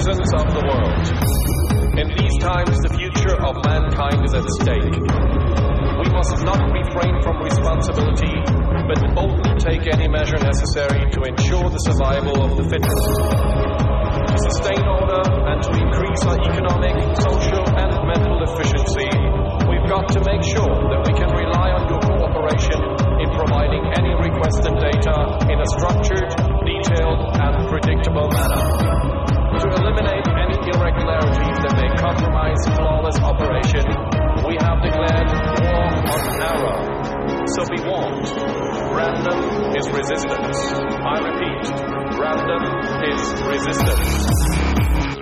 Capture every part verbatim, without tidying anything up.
citizens of the world. In these times, the future of mankind is at stake. We must not refrain from responsibility, but boldly take any measure necessary to ensure the survival of the fittest. To sustain order and to increase our economic, social, and mental efficiency, we've got to make sure that we can rely on your cooperation in providing any requested data in a structured, detailed, and predictable manner. To eliminate any irregularities that may compromise flawless operation, we have declared war on error. So be warned, random is resistance. I repeat, random is resistance.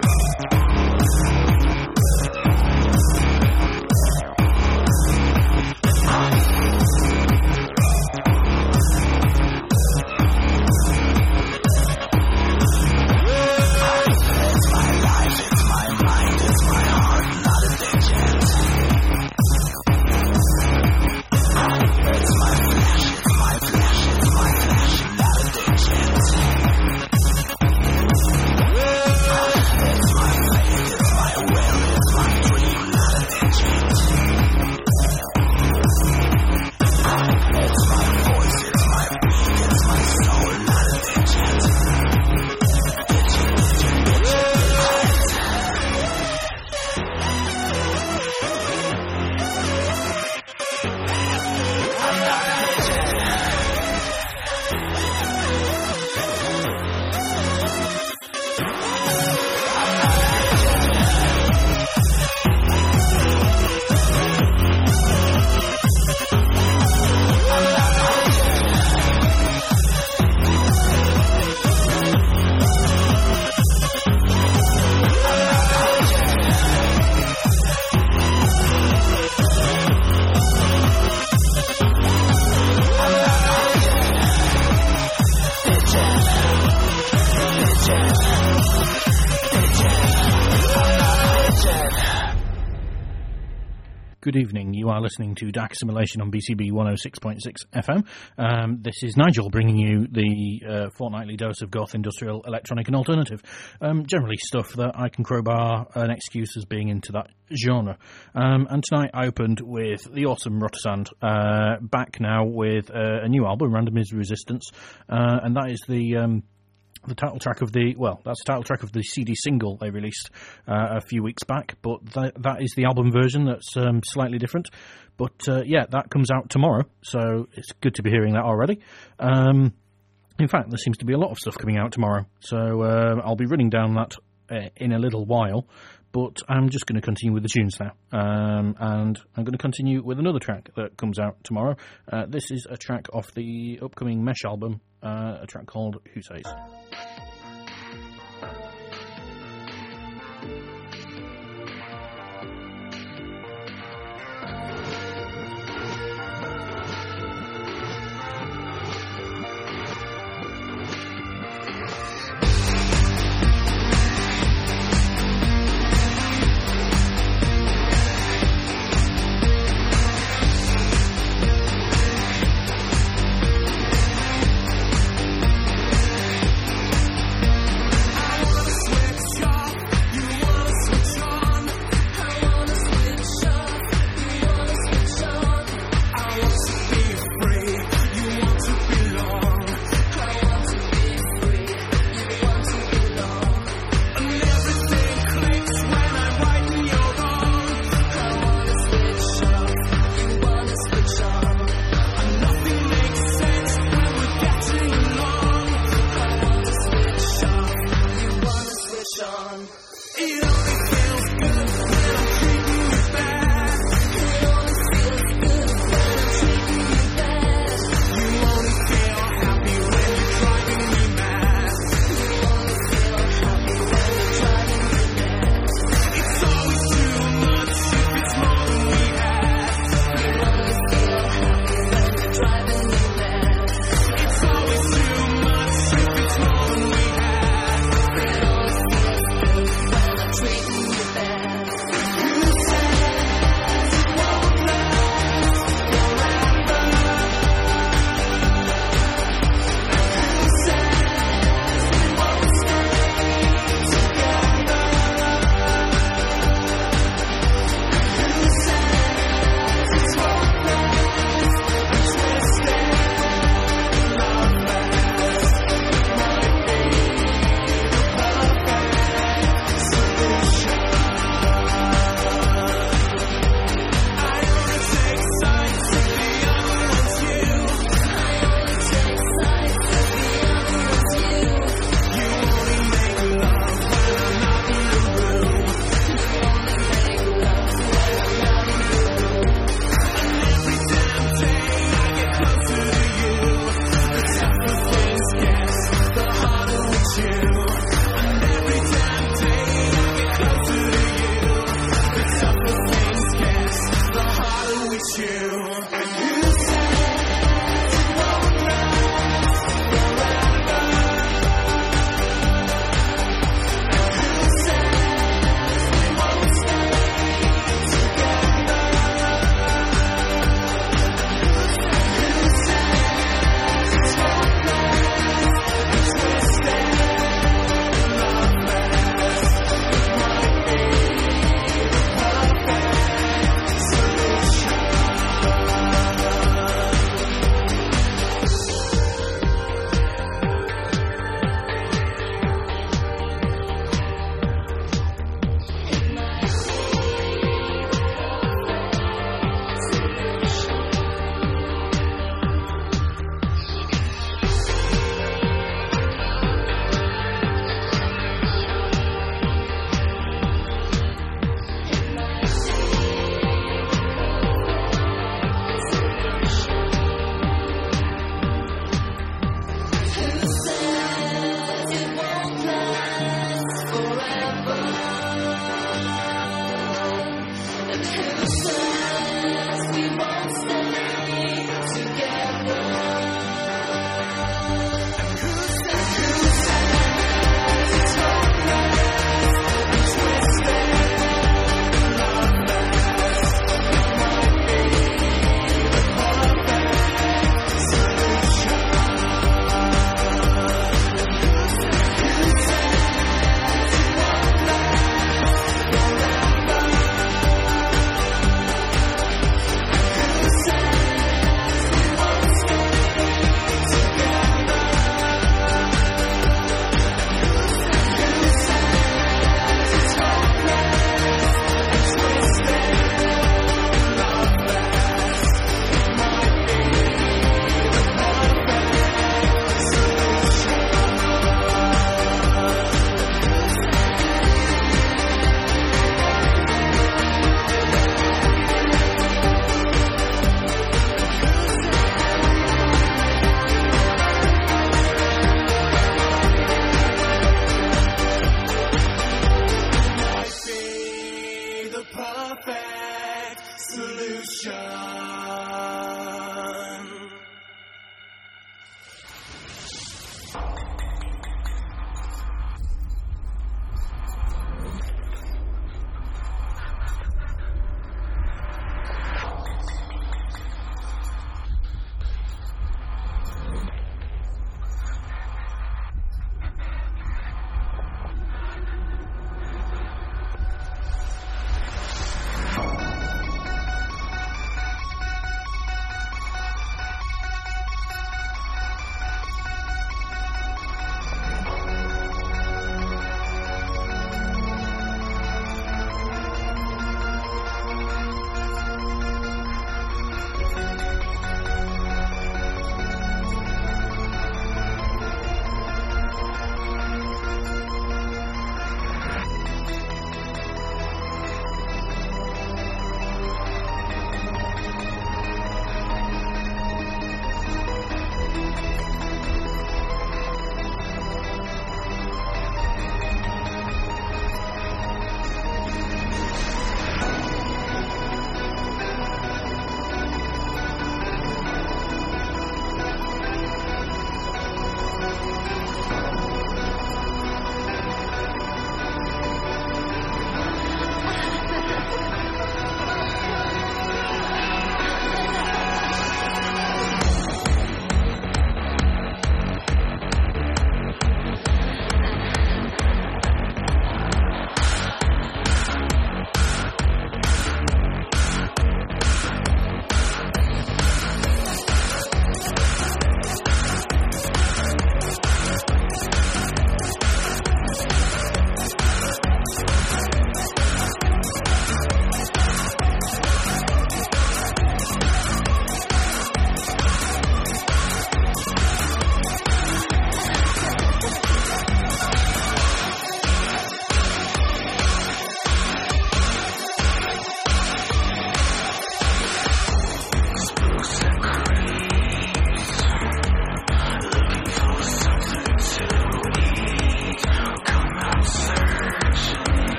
Good evening. You are listening to Dark Assimilation on B C B one oh six point six F M. Um, this is Nigel bringing you the uh, fortnightly dose of goth, industrial, electronic and alternative. Um, generally stuff that I can crowbar an excuse as being into that genre. Um, and tonight I opened with the awesome Rotersand, uh, back now with uh, a new album, Random is Resistance, uh, and that is the... Um, The title track of the, well, that's the title track of the C D single they released uh, a few weeks back, but that, that is the album version that's um, slightly different. But uh, yeah, that comes out tomorrow, so it's good to be hearing that already. Um, in fact, there seems to be a lot of stuff coming out tomorrow, so uh, I'll be running down that uh, in a little while, but I'm just going to continue with the tunes now. Um, and I'm going to continue with another track that comes out tomorrow. Uh, this is a track off the upcoming Mesh album, uh, a track called Who Says?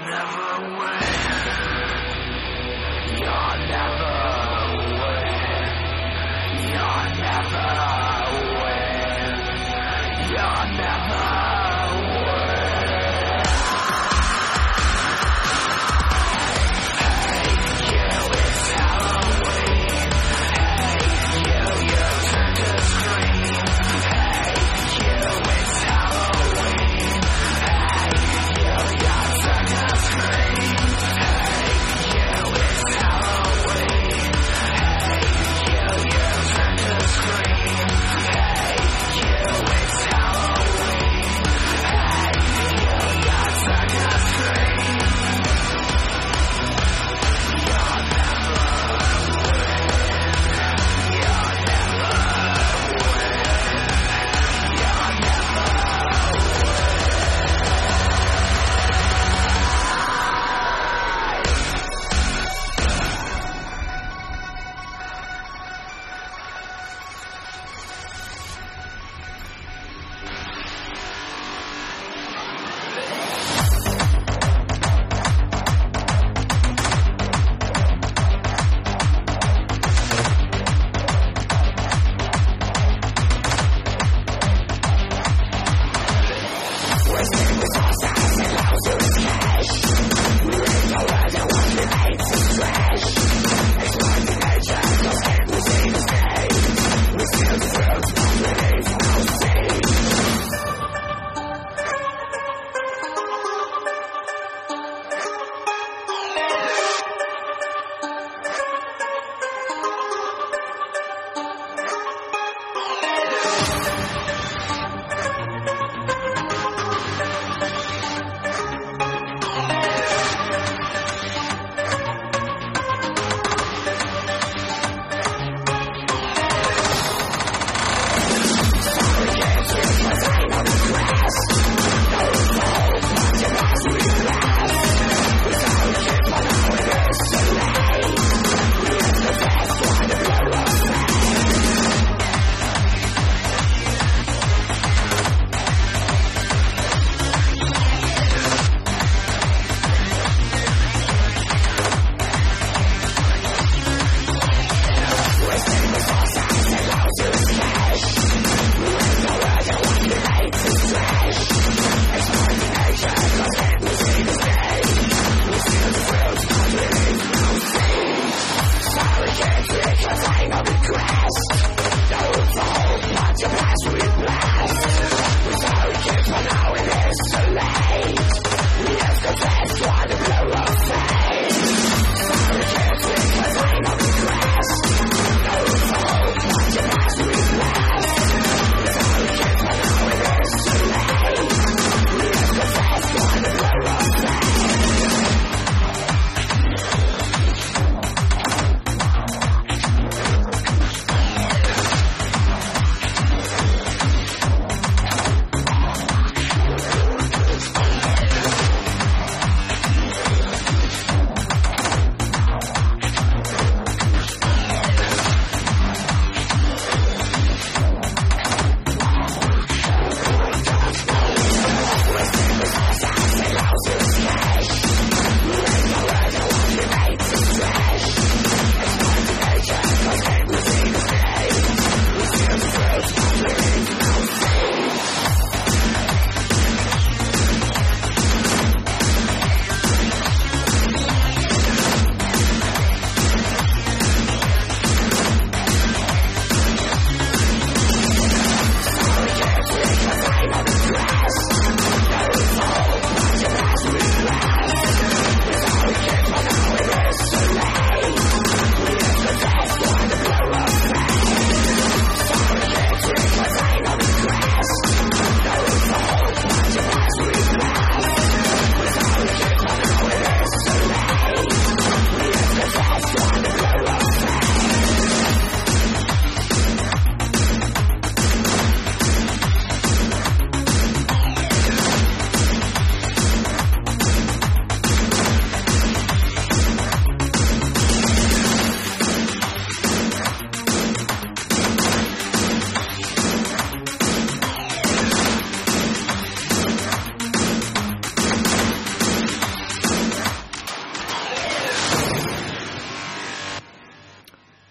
Halloween.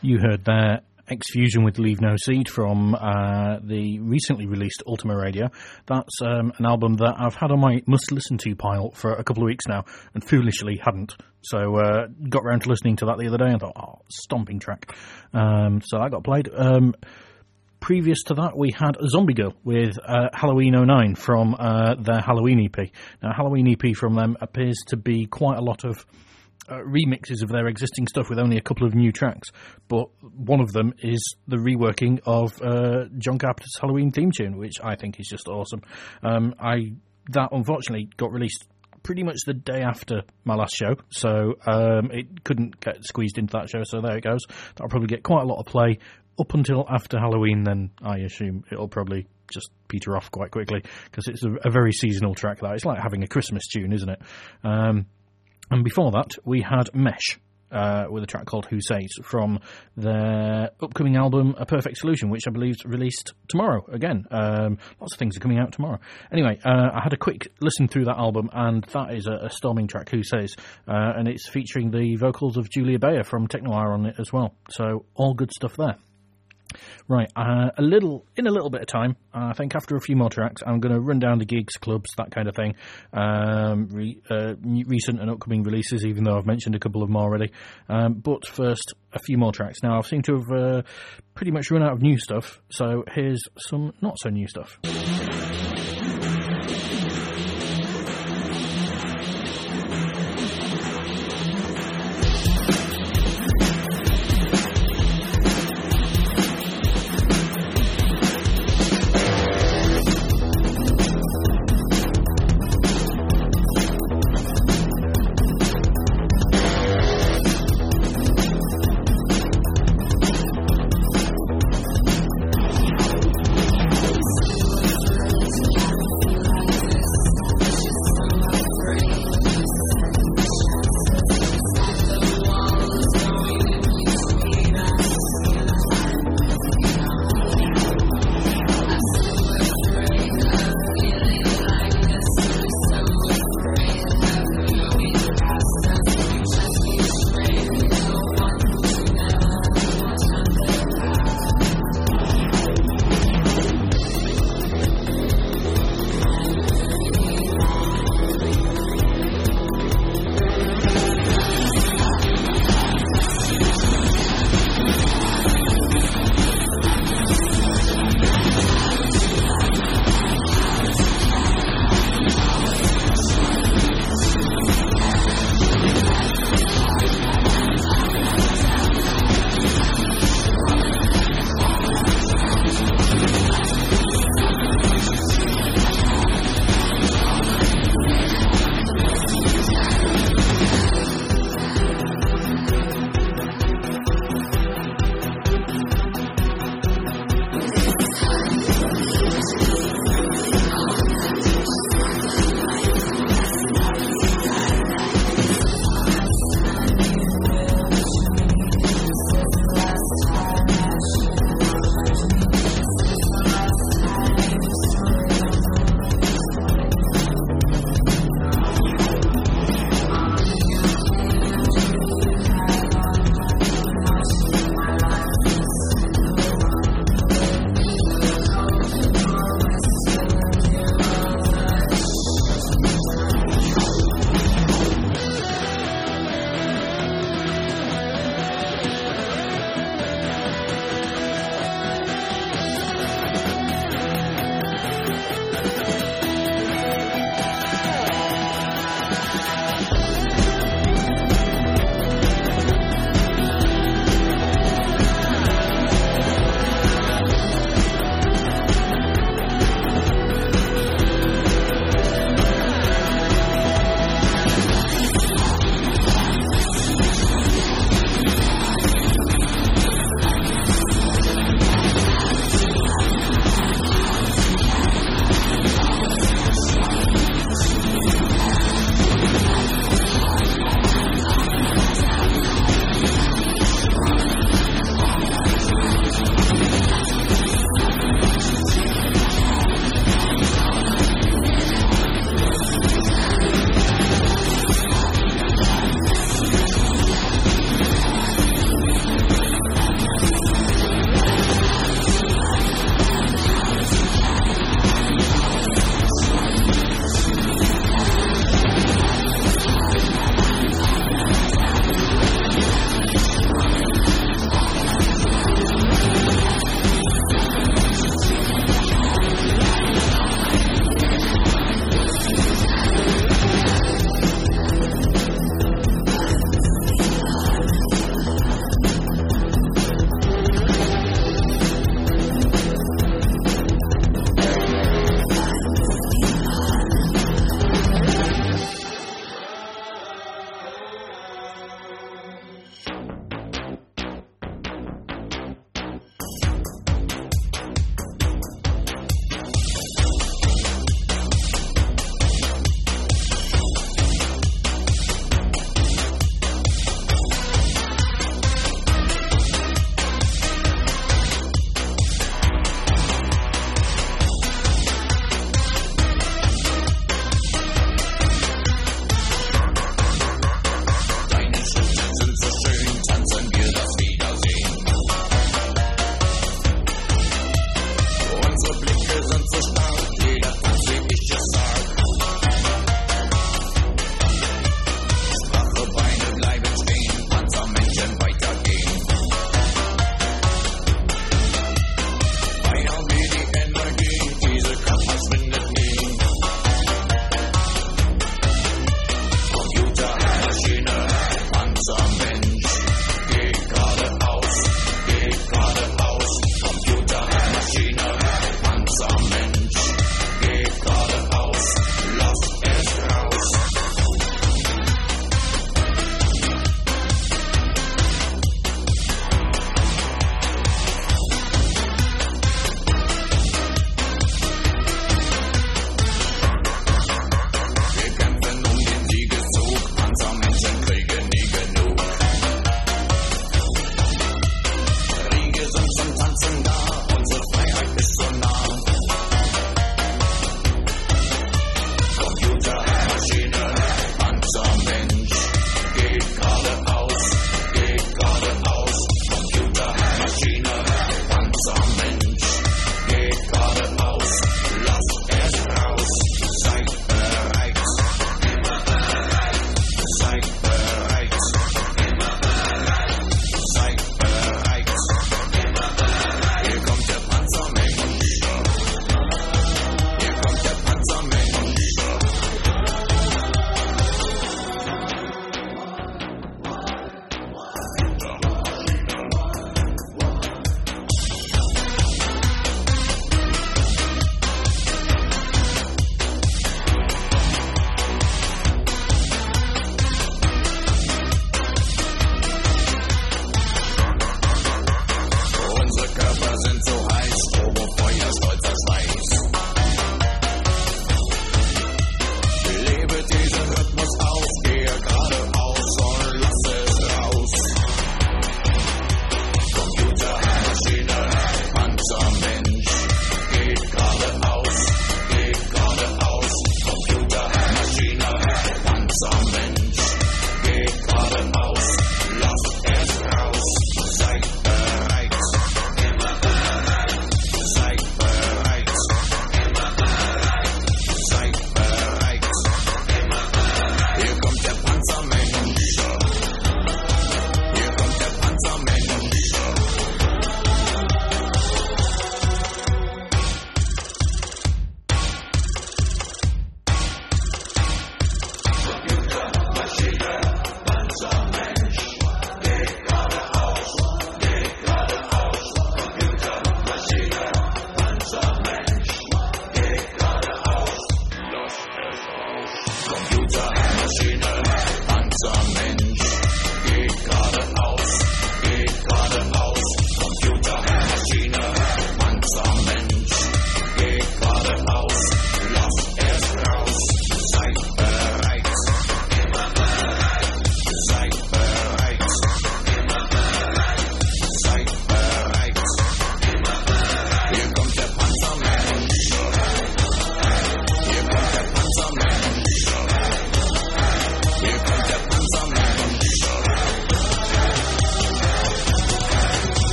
You heard there X-Fusion with Leave No Seed from uh, the recently released Ultima Radio. That's um, an album that I've had on my must-listen-to pile for a couple of weeks now, and foolishly hadn't. So uh, got round to listening to that the other day and thought, oh, stomping track. Um, so that got played. Um, previous to that, we had Zombie Girl with uh, Halloween oh nine from uh, their Halloween E P. Now, Halloween E P from them appears to be quite a lot of Uh, remixes of their existing stuff with only a couple of new tracks, but one of them is the reworking of uh, John Carpenter's Halloween theme tune, which I think is just awesome. Um, I that unfortunately got released pretty much the day after my last show, so um, it couldn't get squeezed into that show, so there it goes. That'll probably get quite a lot of play up until after Halloween, then I assume it'll probably just peter off quite quickly, because it's a, a very seasonal track. That it's like having a Christmas tune, isn't it? Um, And before that, we had Mesh uh, with a track called Who Says from their upcoming album, A Perfect Solution, which I believe is released tomorrow again. Um, lots of things are coming out tomorrow. Anyway, uh, I had a quick listen through that album, and that is a, a storming track, Who Says, uh, and it's featuring the vocals of Julia Bayer from Technoire on it as well. So all good stuff there. Right, uh, a little in a little bit of time, uh, I think after a few more tracks, I'm going to run down the gigs, clubs, that kind of thing, um, re, uh, recent and upcoming releases, even though I've mentioned a couple of them already. Um, but first, a few more tracks. Now, I seem to have uh, pretty much run out of new stuff, so here's some not-so-new stuff.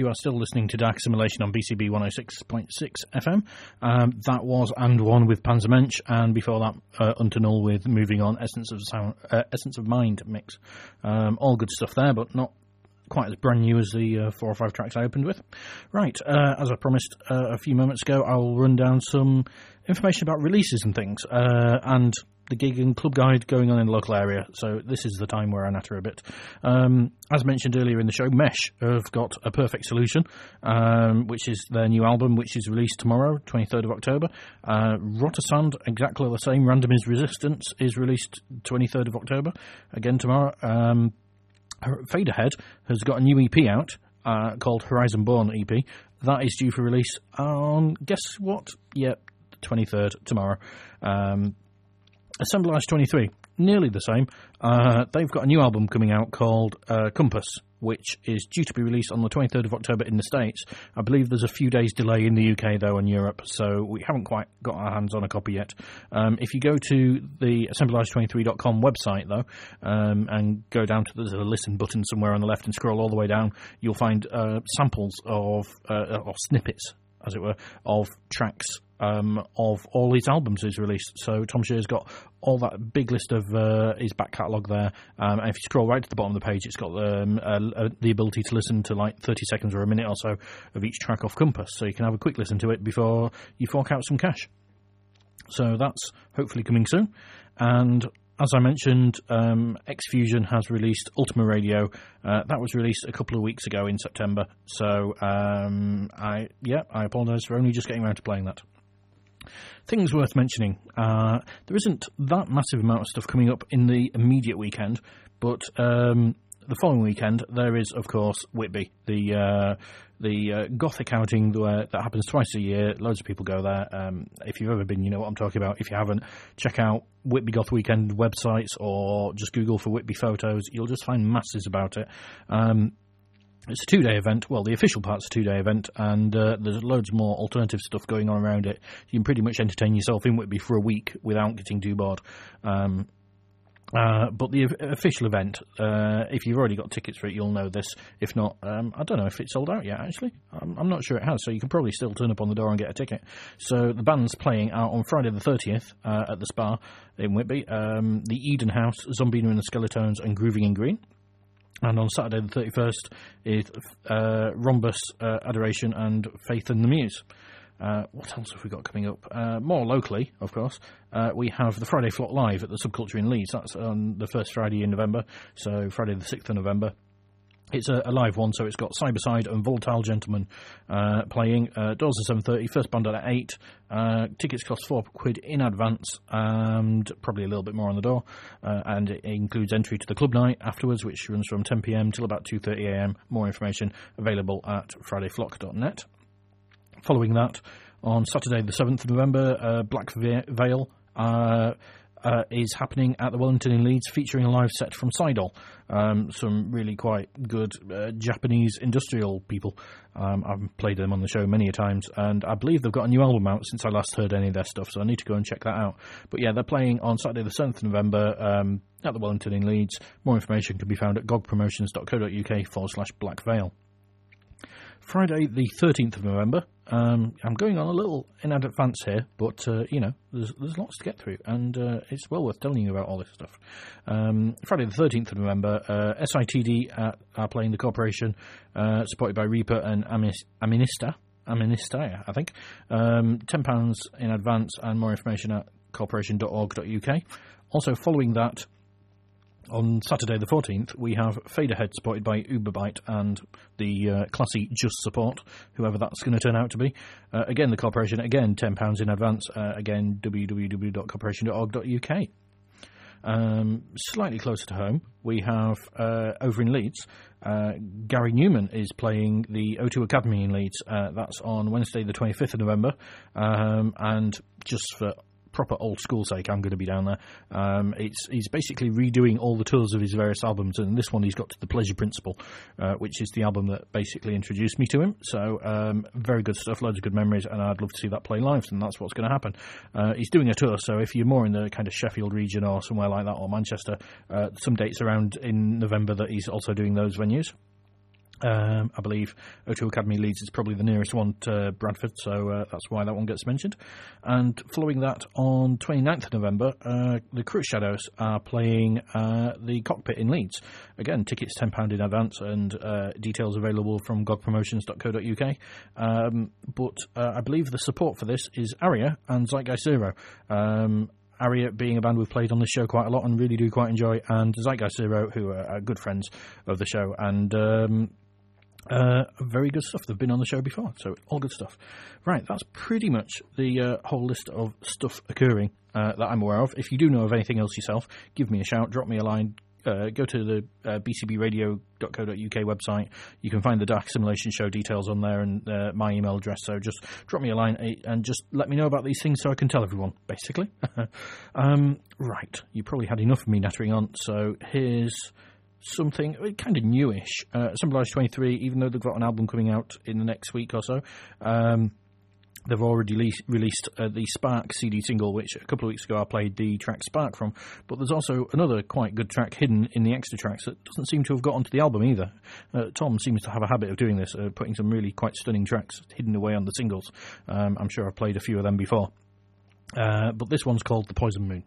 You are still listening to Dark Simulation on B C B one oh six point six F M. Um, that was And One with Panzermensch, and before that, uh, Unter Null with Moving On, Essence of Sound, uh, Essence of Mind mix. Um, all good stuff there, but not quite as brand new as the uh, four or five tracks I opened with. Right, uh, as I promised uh, a few moments ago, I'll run down some information about releases and things, uh, and the gig and club guide going on in the local area. So this is the time where I natter a bit. Um, as mentioned earlier in the show, Mesh have got A Perfect Solution, um, which is their new album, which is released tomorrow, twenty-third of October. Uh, Rotersand, exactly the same. Random is Resistance is released twenty-third of October, again tomorrow. Um, Faderhead has got a new E P out uh, called Horizon Born E P. That is due for release on, guess what? Yep, twenty-third, tomorrow. Um, Assemblage twenty-three, nearly the same. Uh, they've got a new album coming out called uh, Compass, which is due to be released on the twenty-third of October in the States. I believe there's a few days delay in the U K, though, and Europe, so we haven't quite got our hands on a copy yet. Um, if you go to the assemblage twenty-three dot com website, though, um, and go down to the listen button somewhere on the left and scroll all the way down, you'll find uh, samples of, uh, or snippets, as it were, of tracks Um, of all his albums he's released. So Tom Shear's got all that big list of uh, his back catalogue there, um, and if you scroll right to the bottom of the page, it's got um, uh, the ability to listen to like thirty seconds or a minute or so of each track off Compass, so you can have a quick listen to it before you fork out some cash. So that's hopefully coming soon. And as I mentioned, um, X-Fusion has released Ultima Radio. Uh, that was released a couple of weeks ago in September, so um, I yeah I apologise for only just getting around to playing that. Things worth mentioning. Uh, there isn't that massive amount of stuff coming up in the immediate weekend, but um, the following weekend there is, of course, Whitby, the uh, the uh, Gothic outing where, that happens twice a year. Loads of people go there. Um, if you've ever been, you know what I'm talking about. If you haven't, check out Whitby Goth Weekend websites or just Google for Whitby photos. You'll just find masses about it. Um, It's a two-day event. Well, the official part's a two-day event, and uh, there's loads more alternative stuff going on around it. You can pretty much entertain yourself in Whitby for a week without getting too bored. Um, uh, but the official event, uh, if you've already got tickets for it, you'll know this. If not, um, I don't know if it's sold out yet, actually. I'm, I'm not sure it has, so you can probably still turn up on the door and get a ticket. So the band's playing out on Friday the thirtieth uh, at the Spa in Whitby. Um, the Eden House, Zombina and the Skeletones, and Grooving in Green. And on Saturday the thirty-first is uh, Rhombus, uh, Adoration, and Faith and the Muse. Uh, what else have we got coming up? Uh, more locally, of course, uh, we have the Friday Flock Live at the Subculture in Leeds. That's on the first Friday in November, so Friday the sixth of November. It's a, a live one, so it's got Cyberside and Volatile Gentlemen uh, playing. Uh, doors at seven thirty, first band at eight. Uh, tickets cost four quid in advance and probably a little bit more on the door. Uh, and it includes entry to the club night afterwards, which runs from ten p.m. till about two thirty a.m. More information available at friday flock dot net. Following that, on Saturday the seventh of November, uh, Black Veil uh, uh, is happening at the Wellington in Leeds, featuring a live set from Sidol. Um, some really quite good uh, Japanese industrial people. Um, I've played them on the show many a times, and I believe they've got a new album out since I last heard any of their stuff, so I need to go and check that out. But yeah, they're playing on Saturday the seventh of November um, at the Wellington in Leeds. More information can be found at gogpromotions dot co dot uk forward slash Black Veil. Friday the thirteenth of November. Um, I'm going on a little in advance here, but, uh, you know, there's there's lots to get through, and uh, it's well worth telling you about all this stuff. Um, Friday the thirteenth of November, uh, S I T D at, are playing the Corporation, uh, supported by Reaper and Amis- Aminista, Aminista, I think. Um, ten pounds in advance, and more information at corporation dot org dot uk. Also, following that, on Saturday the fourteenth, we have Faderhead supported by Uberbyte and the uh, classy Just Support, whoever that's going to turn out to be. Uh, again, the Corporation, again, ten pounds in advance. Uh, again, w w w dot corporation dot org dot uk. Um, slightly closer to home, we have, uh, over in Leeds, uh, Gary Newman is playing the O two Academy in Leeds. Uh, that's on Wednesday the twenty-fifth of November. Um, and just for proper old school sake, I'm going to be down there. Um, it's he's basically redoing all the tours of his various albums, and this one he's got to The Pleasure Principle, uh, which is the album that basically introduced me to him. So um, very good stuff, loads of good memories, and I'd love to see that play live, and that's what's going to happen. Uh, he's doing a tour, so if you're more in the kind of Sheffield region or somewhere like that, or Manchester, uh, some dates around in November that he's also doing those venues. Um, I believe O two Academy Leeds is probably the nearest one to Bradford, so uh, that's why that one gets mentioned. And following that, on twenty-ninth of November, uh, the Cruise Shadows are playing uh, the Cockpit in Leeds. Again, tickets ten pounds in advance, and uh, details available from gog promotions dot co dot U K. Um, but uh, I believe the support for this is Aria and Zeitgeist Zero. Um, Aria being a band we've played on this show quite a lot and really do quite enjoy, and Zeitgeist Zero, who are, are good friends of the show, and um, uh, very good stuff. They've been on the show before, so all good stuff. Right, that's pretty much the uh, whole list of stuff occurring uh, that I'm aware of. If you do know of anything else yourself, give me a shout, drop me a line. Uh, go to the uh, b c b radio dot co dot U K website. You can find the Dark Simulation Show details on there and uh, my email address. So just drop me a line and just let me know about these things so I can tell everyone, basically. um, right. You probably had enough of me nattering on. So here's something kind of newish. Uh, Assemblage twenty-three, even though they've got an album coming out in the next week or so. Um, They've already le- released uh, the Spark C D single, which a couple of weeks ago I played the track Spark from. But there's also another quite good track hidden in the extra tracks that doesn't seem to have got onto the album either. Uh, Tom seems to have a habit of doing this, uh, putting some really quite stunning tracks hidden away on the singles. Um, I'm sure I've played a few of them before. Uh, but this one's called The Poison Moon.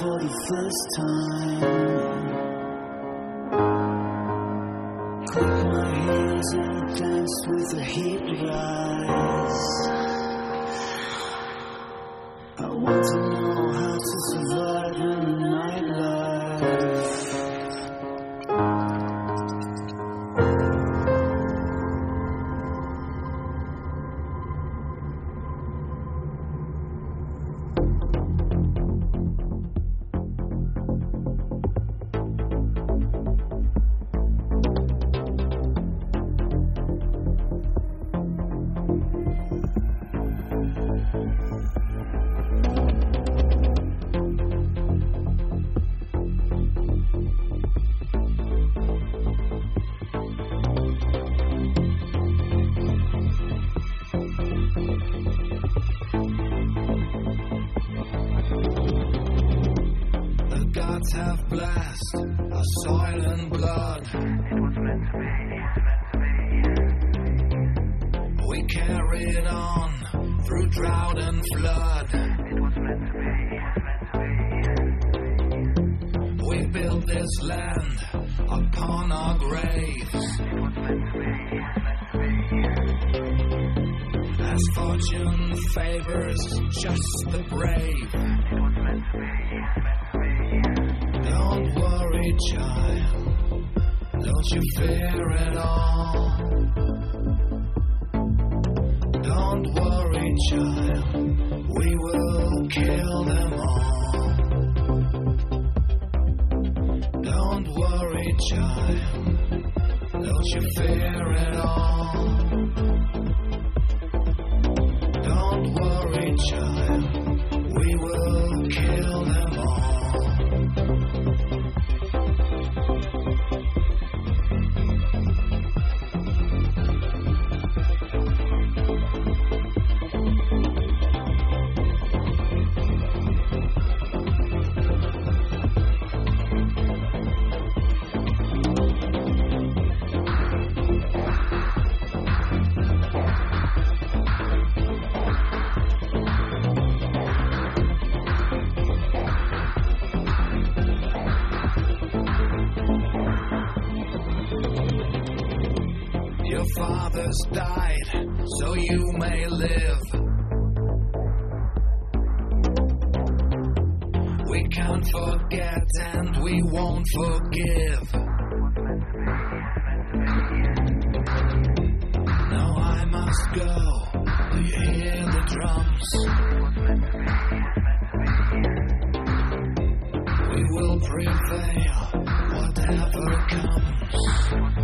for the first time. Click my heels and dance with the heat rise. I want to know how to survive in the nightlife. Have blessed our soil and blood. It was meant to be, we carry it on through drought and flood. It was meant to be, we built this land upon our graves. It was meant to be, as fortune favors just the brave. It was meant to be. Don't worry, child, don't you fear at all. Don't worry, child, we will kill them all. Don't worry, child, don't you fear at all. Don't worry, child, we will kill them all. Fathers died so you may live. We can't forget and we won't forgive. Now I must go. Do you hear the drums? We will prevail, whatever comes.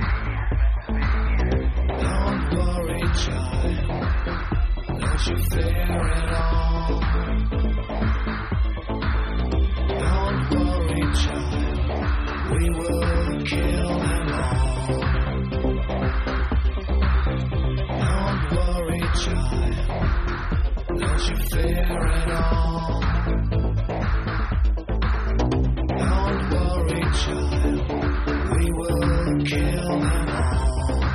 Don't worry, child, don't you fear at all. Don't worry, child, we will kill them all. Don't worry, child, don't you fear at all. Don't worry, child, we will kill them all.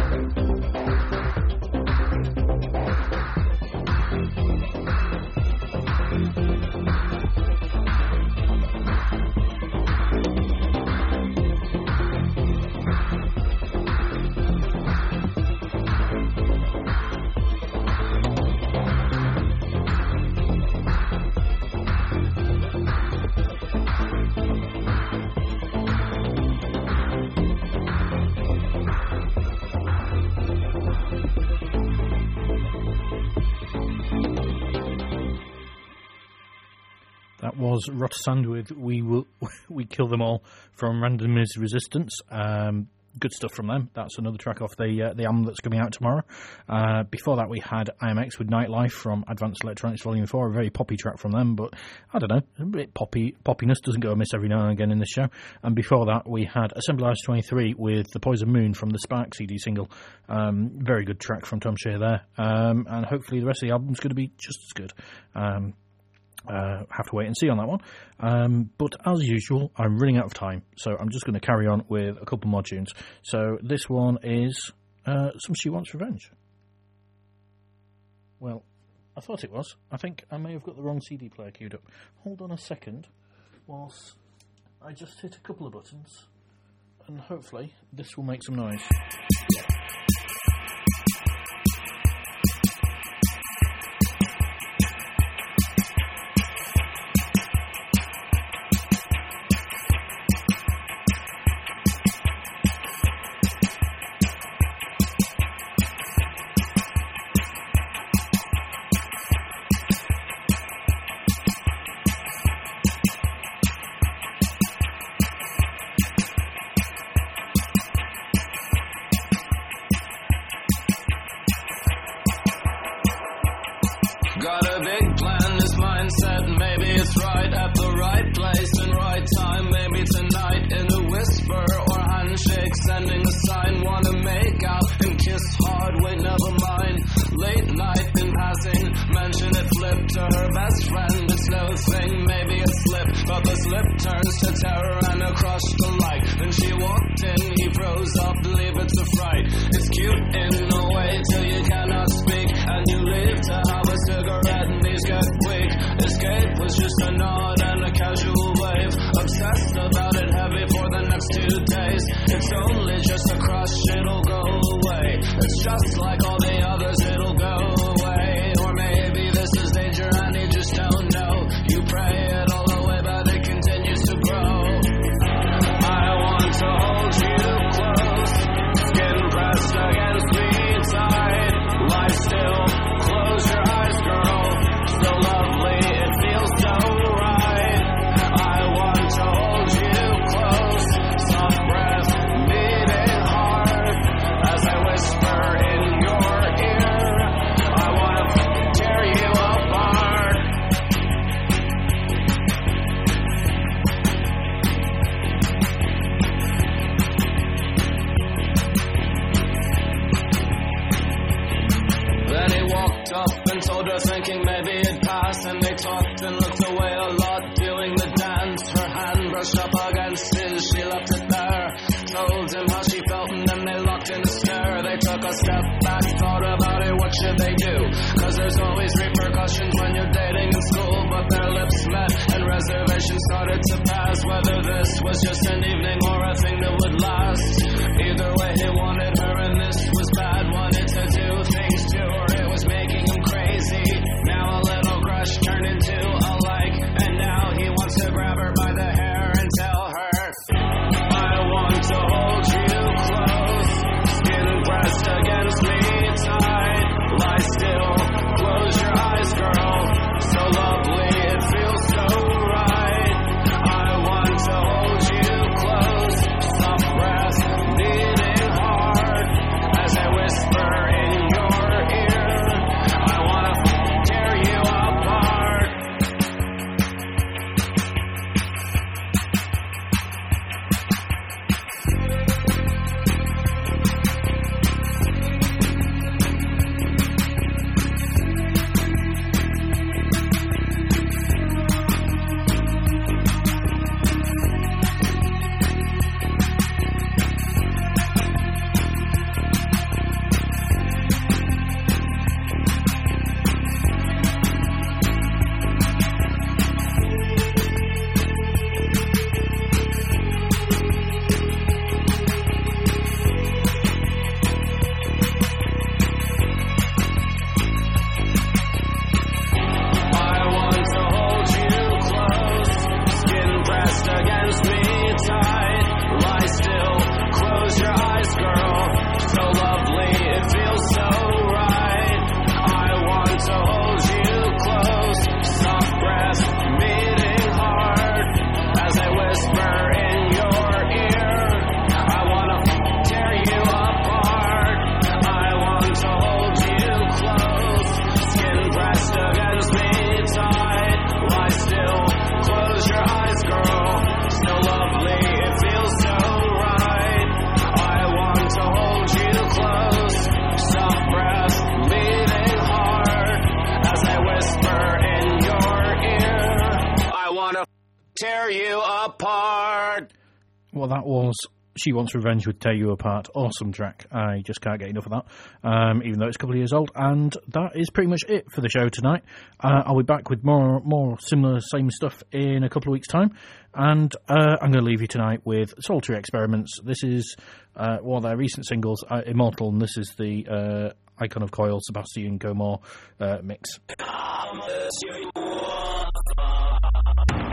Was Rotersand with We Will We Kill Them All from Randomized Resistance. Um, good stuff from them. That's another track off the uh, the album that's coming out tomorrow. Uh, before that, we had I M X with Nightlife from Advanced Electronics Volume four, a very poppy track from them, but I don't know, a bit poppy. Poppiness doesn't go amiss every now and again in this show. And before that, we had Assemblage twenty-three with The Poison Moon from the Spark C D single. Um, very good track from Tom Shea there. Um, and hopefully the rest of the album's going to be just as good. Um, Uh, have to wait and see on that one. Um, but as usual, I'm running out of time, so I'm just going to carry on with a couple more tunes. So this one is uh, Some She Wants Revenge. Well, I thought it was. I think I may have got the wrong C D player queued up. Hold on a second. whilst I just hit a couple of buttons, and hopefully this will make some noise. Got a big plan, this mindset, maybe it's right at the right place and right time. Maybe tonight in a whisper or handshake, sending a sign, wanna make out and kiss hard, wait, never mind. Late night in passing, mention it, flip to her best friend. It's no thing, maybe a slip, but the slip turns to terror and a crush to like. Then she walked in, he froze up, believe it's a fright. It's cute in a way till you cannot speak, and you live to have a cigarette and these get weak. Escape was just a nod and a casual wave. Obsessed about it heavy for the next two days. It's only just a crush, it'll go away. It's just like all the others, it'll go away. Or maybe this is danger and you just don't know. You pray it all away but it continues to grow. I want to hold you close, skin pressed against me tight. Lie still, close your eyes, girl. So lovely, it feels so right. I want to hold you close, soft breath beating hard as I whisper in your ear. I want to tear you apart. Then he walked up and told her, thinking maybe it'd pass. And they talked and looked away a lot, doing the dance. Her hand brushed up against his, she left it there. Told him how she felt and then they locked in a stare. They took a step back, thought about it, what should they do? Cause there's always repercussions when you're dating in school. But their lips met and reservations started to pass. Whether this was just an evening or a thing that would last. Either way he wanted her and this was bad. Wanted to do things to her, it was making him crazy. Now a little crush turned into a like, and now he wants to grab her by the hair and tell her, I want to hold you close, skin pressed against me tight. Lie still, close your eyes, girl. So lovely, it feels so right. I want to hold you close, soft breath beating hard as I whisper in your ear. I want to tear you apart. I want to hold you close, skin pressed against me tight. Lie still, close your eyes, girl. So lovely, it feels so right. I want to hold you close, soft breath beating hard as I whisper in your ear. I want to tear you apart. I want to hold you close, skin pressed against me tight. Lie still, close your eyes, girl. So lovely, it feels so right. I want to hold you close, soft breath beating hard as I whisper in your ear. I want to tear you apart. Well, that was She Wants Revenge would Tear You Apart. Awesome track. I just can't get enough of that, um, even though it's a couple of years old. And that is pretty much it for the show tonight. Uh, I'll be back with more more similar, same stuff in a couple of weeks' time. And uh, I'm going to leave you tonight with Solitary Experiments. This is uh, one of their recent singles, uh, Immortal, and this is the uh, Icon of Coil, Sebastian Gomor uh, mix.